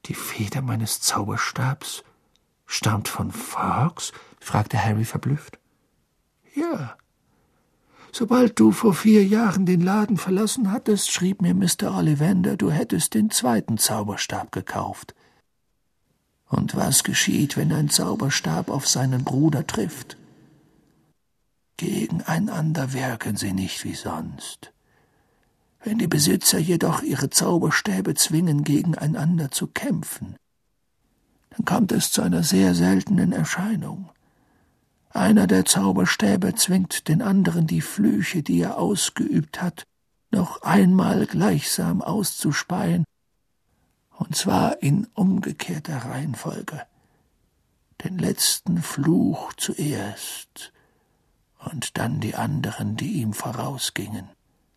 »Die Feder meines Zauberstabs stammt von Fawkes?« fragte Harry verblüfft. »Ja. Sobald du vor 4 Jahren den Laden verlassen hattest, schrieb mir Mr. Ollivander, du hättest den 2. Zauberstab gekauft. Und was geschieht, wenn ein Zauberstab auf seinen Bruder trifft? Gegeneinander wirken sie nicht wie sonst. Wenn die Besitzer jedoch ihre Zauberstäbe zwingen, gegeneinander zu kämpfen, dann kommt es zu einer sehr seltenen Erscheinung. Einer der Zauberstäbe zwingt den anderen, die Flüche, die er ausgeübt hat, noch einmal gleichsam auszuspeien, und zwar in umgekehrter Reihenfolge. Den letzten Fluch zuerst und dann die anderen, die ihm vorausgingen.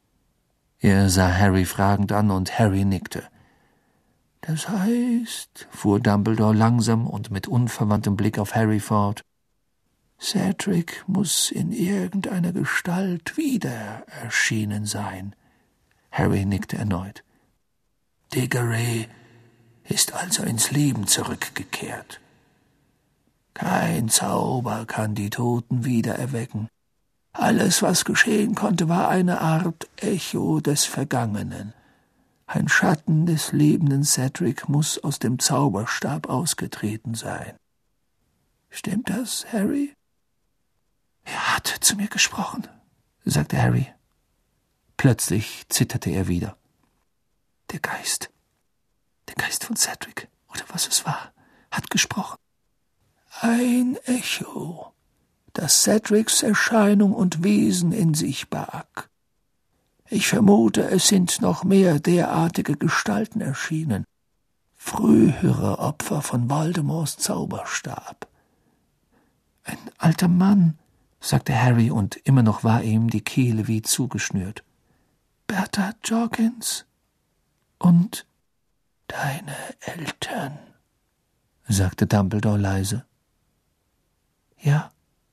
Er sah Harry fragend an, und Harry nickte. »Das heißt«, fuhr Dumbledore langsam und mit unverwandtem Blick auf Harry fort, »Cedric muss in irgendeiner Gestalt wieder erschienen sein.« Harry nickte erneut. »Diggory ist also ins Leben zurückgekehrt. Kein Zauber kann die Toten wiedererwecken. Alles, was geschehen konnte, war eine Art Echo des Vergangenen. Ein Schatten des lebenden Cedric muss aus dem Zauberstab ausgetreten sein. Stimmt das, Harry?« »Er hat zu mir gesprochen«, sagte Harry. Plötzlich zitterte er wieder. Der Geist von Cedric, oder was es war, hat gesprochen. Ein Echo, das Cedrics Erscheinung und Wesen in sich barg. Ich vermute, es sind noch mehr derartige Gestalten erschienen, frühere Opfer von Voldemorts Zauberstab. »Ein alter Mann«, sagte Harry, und immer noch war ihm die Kehle wie zugeschnürt. »Bertha Jorkins und deine Eltern«, sagte Dumbledore leise. »Ja.«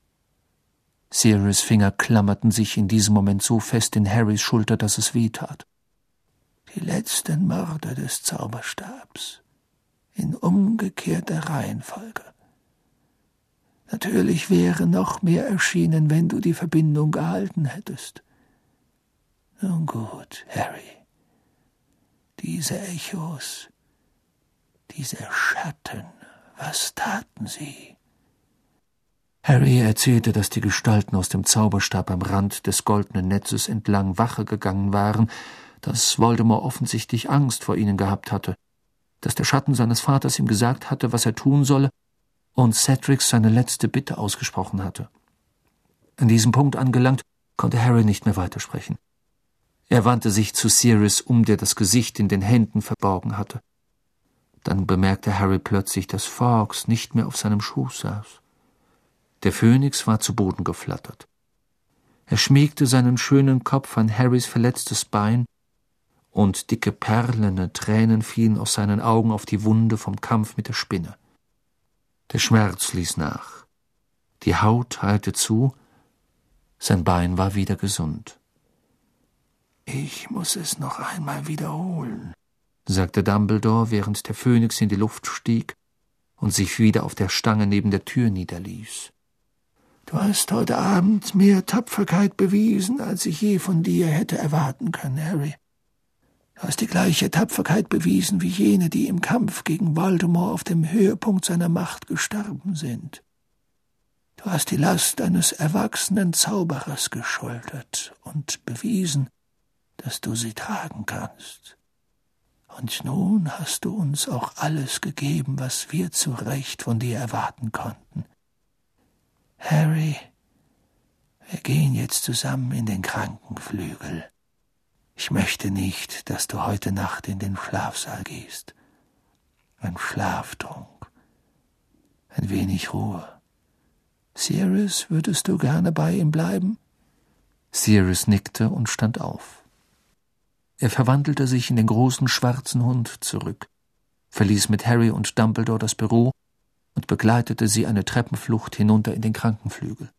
Sirius' Finger klammerten sich in diesem Moment so fest in Harrys Schulter, dass es weh tat. »Die letzten Mörder des Zauberstabs, in umgekehrter Reihenfolge. Natürlich wäre noch mehr erschienen, wenn du die Verbindung gehalten hättest. Nun gut, Harry. Diese Echos, diese Schatten, was taten sie?« Harry erzählte, dass die Gestalten aus dem Zauberstab am Rand des goldenen Netzes entlang Wache gegangen waren, dass Voldemort offensichtlich Angst vor ihnen gehabt hatte, dass der Schatten seines Vaters ihm gesagt hatte, was er tun solle, und Cedric seine letzte Bitte ausgesprochen hatte. An diesem Punkt angelangt, konnte Harry nicht mehr weitersprechen. Er wandte sich zu Sirius der das Gesicht in den Händen verborgen hatte. Dann bemerkte Harry plötzlich, dass Fawkes nicht mehr auf seinem Schoß saß. Der Phönix war zu Boden geflattert. Er schmiegte seinen schönen Kopf an Harrys verletztes Bein, und dicke perlende Tränen fielen aus seinen Augen auf die Wunde vom Kampf mit der Spinne. Der Schmerz ließ nach. Die Haut heilte zu, sein Bein war wieder gesund. »Ich muss es noch einmal wiederholen«, sagte Dumbledore, während der Phönix in die Luft stieg und sich wieder auf der Stange neben der Tür niederließ. »Du hast heute Abend mehr Tapferkeit bewiesen, als ich je von dir hätte erwarten können, Harry. Du hast die gleiche Tapferkeit bewiesen wie jene, die im Kampf gegen Voldemort auf dem Höhepunkt seiner Macht gestorben sind. Du hast die Last eines erwachsenen Zauberers geschultert und bewiesen, dass du sie tragen kannst. Und nun hast du uns auch alles gegeben, was wir zu Recht von dir erwarten konnten. Harry, wir gehen jetzt zusammen in den Krankenflügel. Ich möchte nicht, dass du heute Nacht in den Schlafsaal gehst. Ein Schlaftrunk, ein wenig Ruhe. Sirius, würdest du gerne bei ihm bleiben?« Sirius nickte und stand auf. Er verwandelte sich in den großen schwarzen Hund zurück, verließ mit Harry und Dumbledore das Büro und begleitete sie eine Treppenflucht hinunter in den Krankenflügel.